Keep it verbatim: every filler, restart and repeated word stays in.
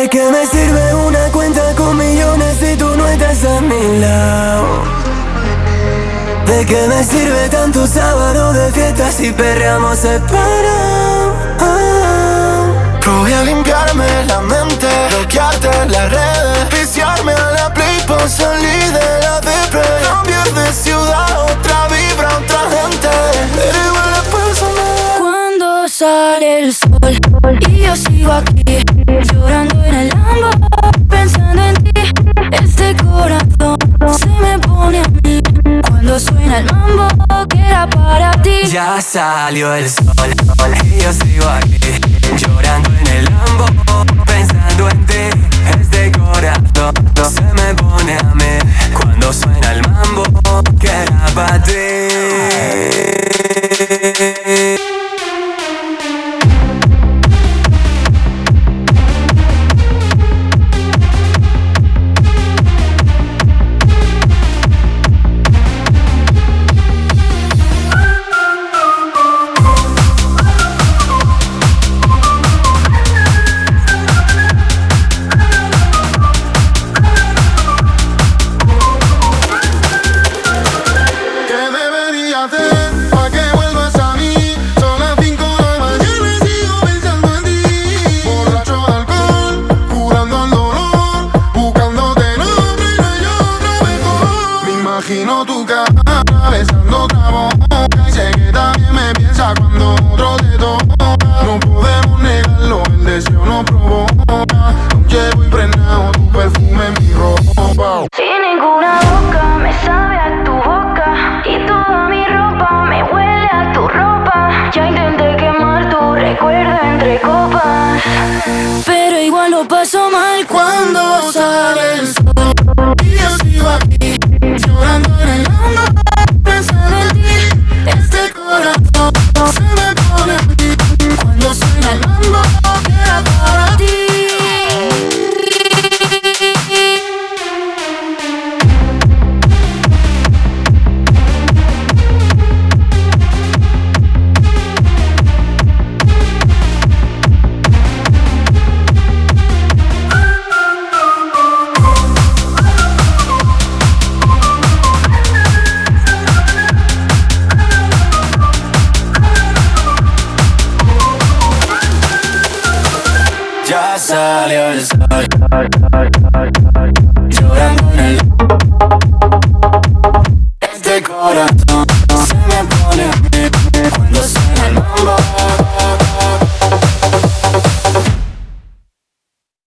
¿De qué me sirve una cuenta con millones si tú no estás a mi lado? ¿De qué me sirve tanto sábado de fiesta si perreamos separados? Voy a limpiarme la mente, bloquearte en las redes, viciarme a la play pa' salir de la depresión. Cambiar de ciudad, otra vibra, otra gente, pero igual la persona. Cuando sale el sol y yo sigo aquí, llorando en el Lambo, pensando en ti. Este corazón se me pone a mí cuando suena el mambo que era para ti. Ya salió el sol y yo sigo aquí, llorando en el Lambo, pensando en ti. Este corazón se me pone a mí cuando suena el mambo que era para ti. Imagino tu cara besando otra boca y sé que también me piensa cuando otro te toca. No podemos negarlo, el deseo nos provoca. Llevo impregnado tu perfume en mi ropa. Sin ninguna boca me sabe a tu boca y toda mi ropa me huele a tu ropa. Ya intenté quemar tu recuerdo entre copas, pero igual lo paso mal cuando sale el sol y yo sigo aquí, llorando en el Lambo, pensando en ti. Este corazón se me pone a mí cuando suena el mambo que era para ti. Ya salió el sol, llorando en el. Este corazón se me pone a mí